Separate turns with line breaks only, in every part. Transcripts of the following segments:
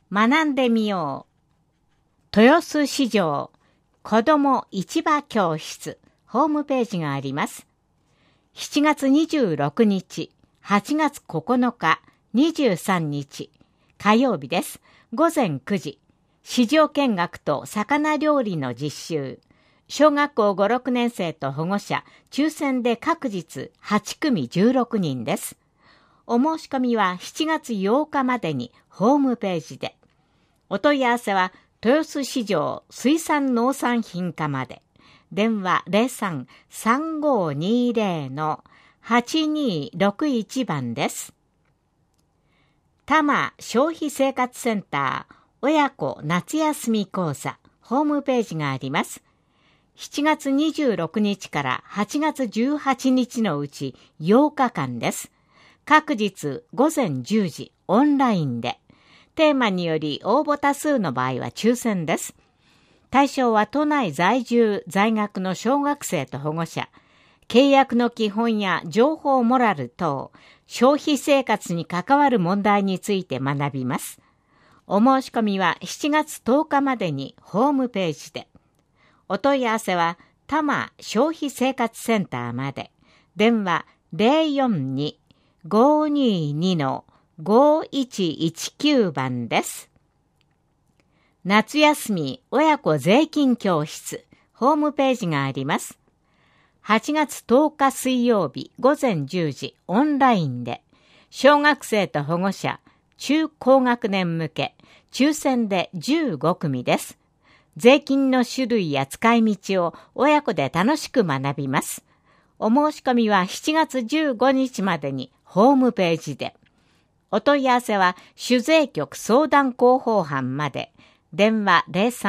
学んでみよう。豊洲市場子ども市場教室ホームページがあります。7月26日、8月9日、23日、火曜日です。午前9時、市場見学と魚料理の実習。小学校5、6年生と保護者、抽選で各日8組16人です。お申し込みは7月8日までにホームページで。お問い合わせは豊洲市場水産農産品課まで。電話03-3520-8261番です。多摩消費生活センター親子夏休み講座ホームページがあります。7月26日から8月18日のうち8日間です。各日午前10時オンラインで。テーマにより応募多数の場合は抽選です。対象は都内在住在学の小学生と保護者、契約の基本や情報モラル等、消費生活に関わる問題について学びます。お申し込みは7月10日までにホームページで。お問い合わせは多摩消費生活センターまで。電話042-522-5119番です。夏休み親子税金教室ホームページがあります。8月10日水曜日午前10時オンラインで小学生と保護者中高学年向け抽選で15組です。税金の種類や使い道を親子で楽しく学びます。お申し込みは7月15日までにホームページで。お問い合わせは主税局相談広報班まで。電話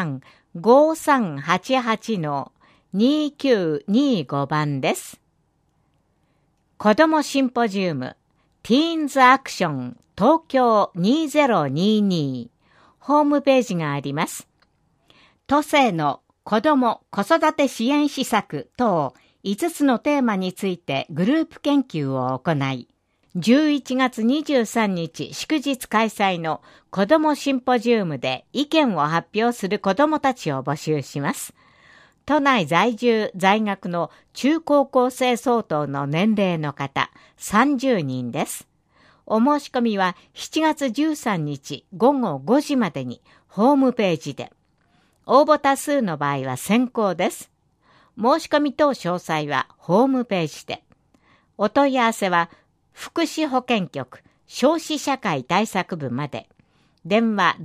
03-5388-2925番です。子どもシンポジウムティーンズアクション東京2022ホームページがあります。都政の子ども子育て支援施策等5つのテーマについてグループ研究を行い、11月23日祝日開催の子どもシンポジウムで意見を発表する子どもたちを募集します。都内在住在学の中高校生相当の年齢の方30人です。お申し込みは7月13日午後5時までにホームページで。応募多数の場合は先行です。申し込み等詳細はホームページで。お問い合わせは福祉保健局消費社会対策部まで。電話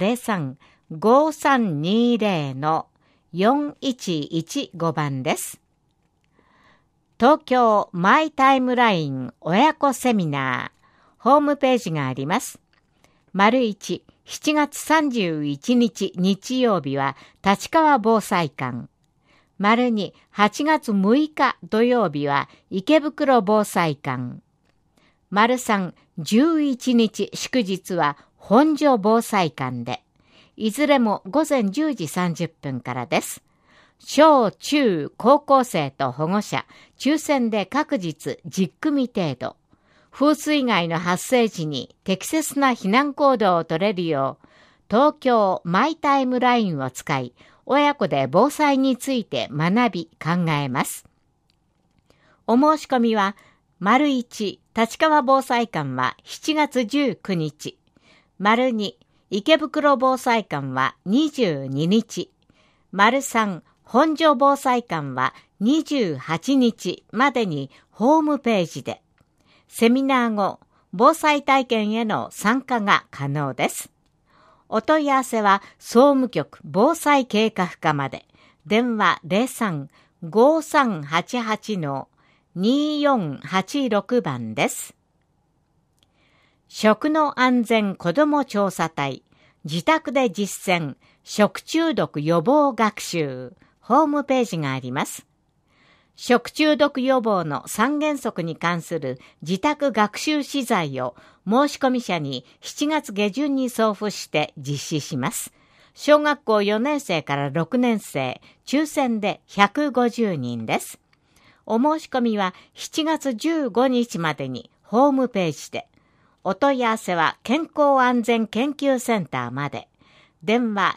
03-5320-4115番です。東京マイタイムライン親子セミナーホームページがあります。1、7月31日日曜日は立川防災館。2、8月6日土曜日は池袋防災館。3、11日祝日は本所防災館で、いずれも午前10時30分からです。小中高校生と保護者、抽選で各日10組程度。風水害の発生時に適切な避難行動を取れるよう、東京マイタイムラインを使い、親子で防災について学び考えます。お申し込みは、1、立川防災館は7月19日。2、池袋防災館は22日。3、本所防災館は28日までにホームページで。セミナー後、防災体験への参加が可能です。お問い合わせは総務局防災計画課まで。電話03-5388-2486番です。食の安全子ども調査隊自宅で実践食中毒予防学習ホームページがあります。食中毒予防の3原則に関する自宅学習資材を申し込み者に7月下旬に送付して実施します。小学校4年生から6年生、抽選で150人です。お申し込みは7月15日までにホームページで。お問い合わせは健康安全研究センターまで。 電話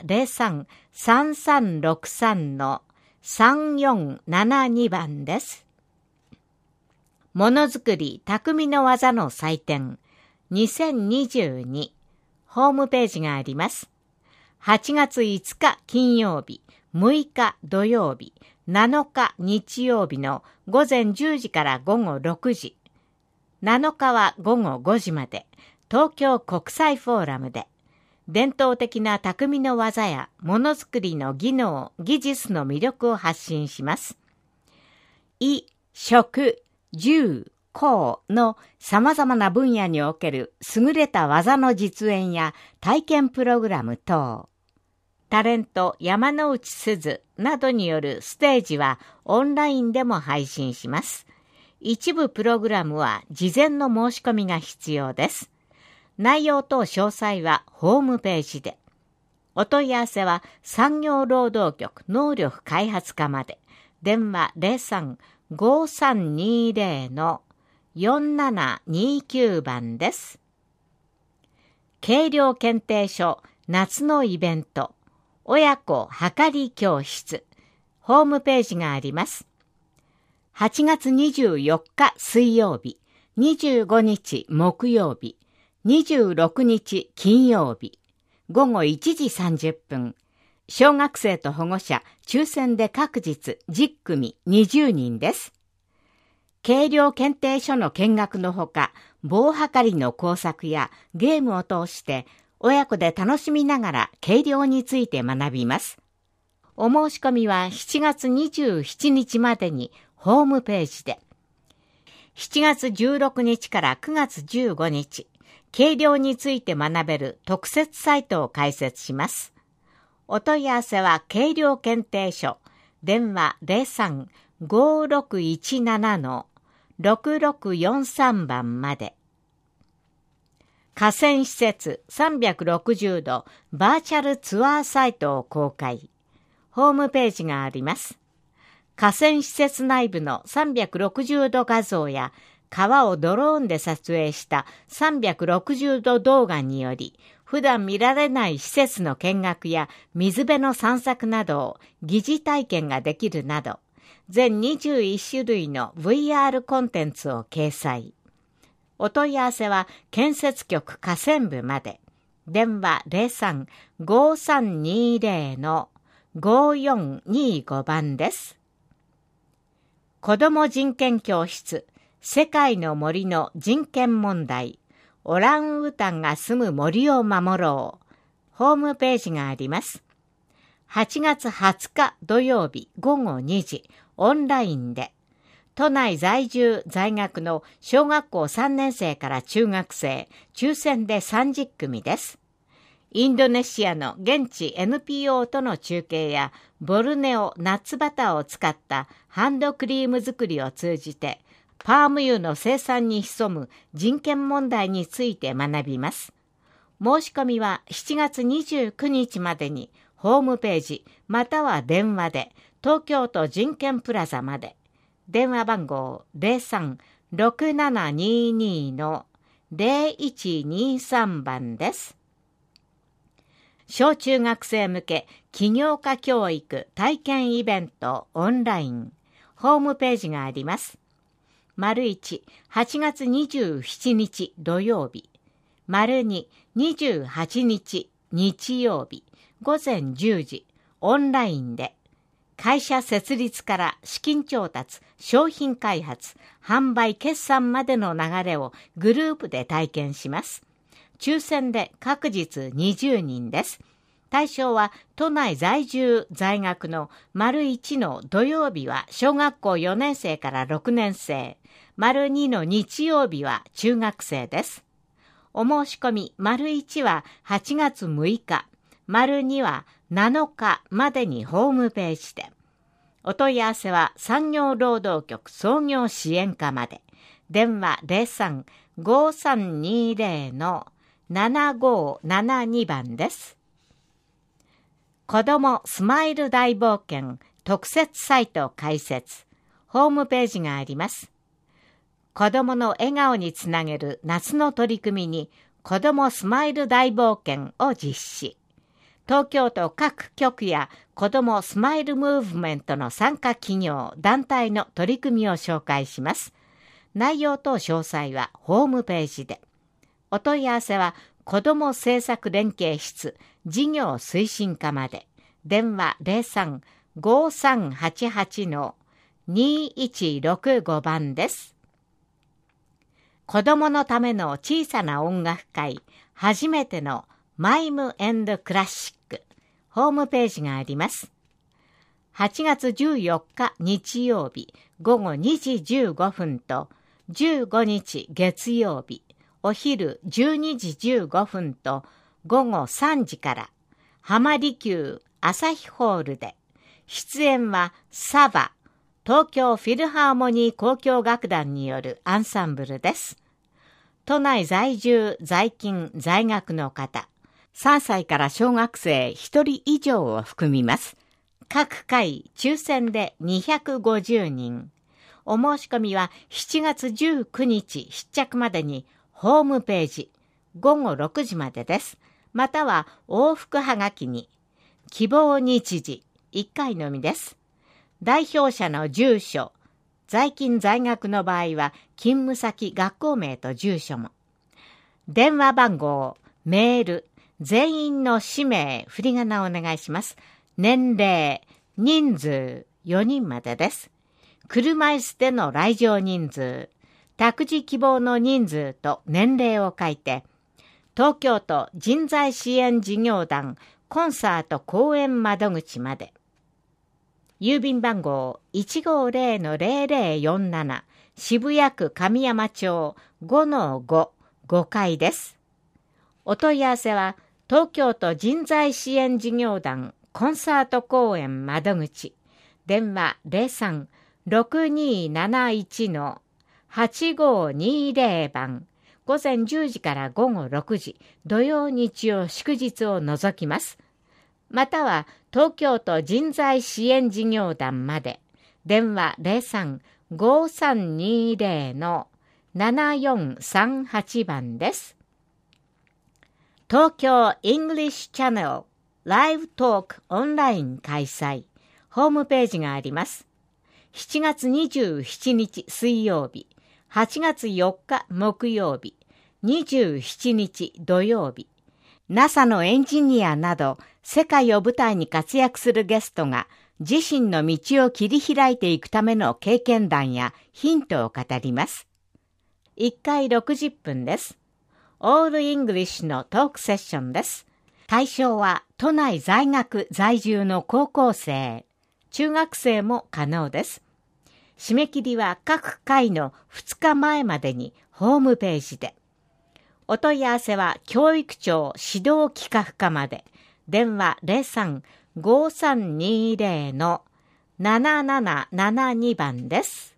03-3363-3472番です。ものづくり匠の技の祭典2022ホームページがあります。8月5日金曜日、6日土曜日、7日日曜日の午前10時から午後6時、7日は午後5時まで、東京国際フォーラムで、伝統的な匠の技やものづくりの技能、技術の魅力を発信します。衣、食、住、工の様々な分野における優れた技の実演や体験プログラム等、タレント山之内すずなどによるステージはオンラインでも配信します。一部プログラムは事前の申し込みが必要です。内容と詳細はホームページで。お問い合わせは産業労働局能力開発課まで。電話03-5320-4729番です。計量検定所夏のイベント親子はかり教室ホームページがあります。8月24日水曜日、25日木曜日、26日金曜日、午後1時30分、小学生と保護者、抽選で各日10組20人です。計量検定所の見学のほか、棒測りの工作やゲームを通して、親子で楽しみながら計量について学びます。お申し込みは7月27日までにホームページで。7月16日から9月15日、計量について学べる特設サイトを開設します。お問い合わせは計量検定所、電話03-5617-6643番まで。河川施設360度バーチャルツアーサイトを公開。ホームページがあります。河川施設内部の360度画像や川をドローンで撮影した360度動画により、普段見られない施設の見学や水辺の散策などを疑似体験ができるなど、全21種類の VR コンテンツを掲載。お問い合わせは建設局河川部まで。電話03-5320-5425番です。子ども人権教室、世界の森の人権問題、オランウータンが住む森を守ろう。ホームページがあります。8月20日土曜日午後2時、オンラインで、都内在住在学の小学校3年生から中学生、抽選で30組です。インドネシアの現地 NPO との中継やボルネオナッツバターを使ったハンドクリーム作りを通じてパーム油の生産に潜む人権問題について学びます。申し込みは7月29日までにホームページまたは電話で東京都人権プラザまで。電話番号 03-6722-0123 番です。小中学生向け起業家教育体験イベントオンラインホームページがあります。1、8月27日土曜日。2、28日日曜日午前10時オンラインで会社設立から資金調達、商品開発、販売決算までの流れをグループで体験します。抽選で各日20人です。対象は都内在住在学の丸1の土曜日は小学校4年生から6年生、丸2の日曜日は中学生です。お申し込み丸1は8月6日、丸2は7日までにホームページで。お問い合わせは産業労働局創業支援課まで。電話03-5320-7572番です。子どもスマイル大冒険特設サイト開設。ホームページがあります。子どもの笑顔につなげる夏の取り組みに子どもスマイル大冒険を実施。 東京都各局や子どもスマイルムーブメントの参加企業、団体の取り組みを紹介します。内容と詳細はホームページで。お問い合わせは子ども政策連携室事業推進課まで。電話 03-5388-2165 番です。子どものための小さな音楽会、初めてのマイム&クラシック、ホームページがあります。8月14日日曜日午後2時15分と15日月曜日お昼12時15分と午後3時から浜離宮朝日ホールで、出演はサバ、東京フィルハーモニー交響楽団によるアンサンブルです。都内在住、在勤、在学の方、3歳から小学生1人以上を含みます。各回抽選で250人。お申し込みは7月19日必着までにホームページ、午後6時までです。または往復はがきに、希望日時、1回のみです。代表者の住所、在勤在学の場合は勤務先、学校名と住所も。電話番号、メール、全員の氏名、振り仮名をお願いします。年齢、人数、4人までです。車椅子での来場人数、託児希望の人数と年齢を書いて、東京都人材支援事業団コンサート公演窓口まで。郵便番号 150-0047 渋谷区神山町 5-5 5階です。お問い合わせは東京都人材支援事業団コンサート公演窓口。電話 03-6271-8520 番。午前10時から午後6時、土曜日曜祝日を除きます。または東京都人材支援事業団まで。電話 03-5320-7438 番です。東京イングリッシュチャンネルライブトークオンライン開催。ホームページがあります。7月27日水曜日、8月4日木曜日、27日土曜日、NASA のエンジニアなど世界を舞台に活躍するゲストが自身の道を切り開いていくための経験談やヒントを語ります。1回60分です。オールイングリッシュのトークセッションです。対象は都内在学在住の高校生、中学生も可能です。締め切りは各回の2日前までにホームページで。お問い合わせは教育庁指導企画課まで。電話 03-5320-7772 番です。